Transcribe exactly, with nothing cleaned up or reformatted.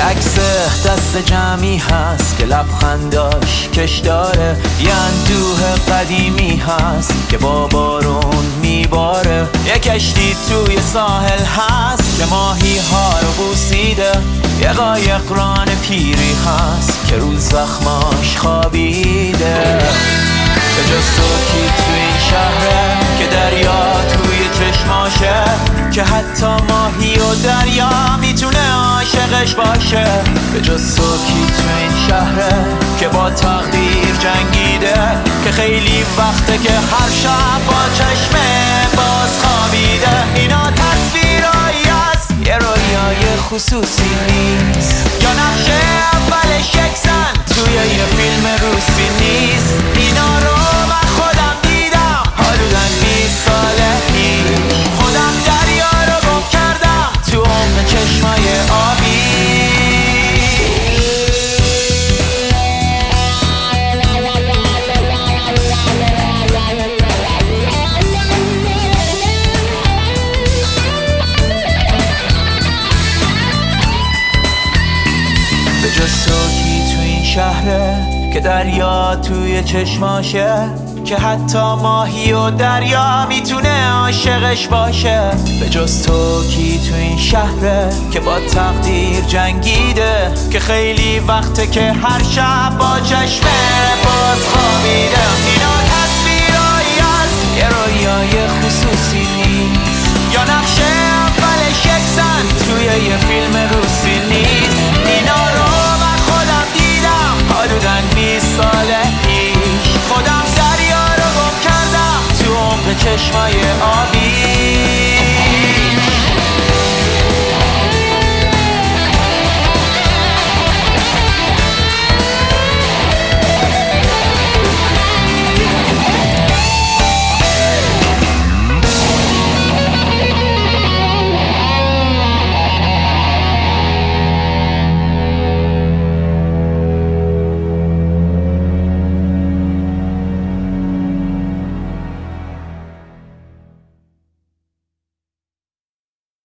یه عکس دست جمعی هست که لبخنداش کش داره، یه اندوه قدیمی هست که با بارون میباره، یه کشتی توی ساحل هست که ماهی ها رو بوسیده، یه قایق ران پیری هست که روز زخماش خوابیده. به جز تو کی تو این شهره که دریا توی چشماشه، که حتی ماهی و دریا میتونه عاشقش باشه. به جز تو کی تو این شهره که با تقدیر جنگیده، که خیلی وقته که هر شب با چشم باز خوابیده. اینا تصویرایی هست، یه رویای خصوصی نیست، یا نقشه اولش یک زن توی یه فیلم روسی نیست. اینا رو من خودم دیدم حدوداً بیست ساله پیش، خودم دریا رو گم کردم تو عمق چشمای آبی. به جز تو کی تو این شهره که دریا توی چشماشه، که حتی ماهی و دریا میتونه عاشقش باشه. به جز تو کی تو این شهره که با تقدیر جنگیده، که خیلی وقته که هر شب با چشم باز خوابیده. اینا تصویرایی هست، یه رویای خصوصی نیست، یا نقشه اولش یک زن توی یه فیلم رو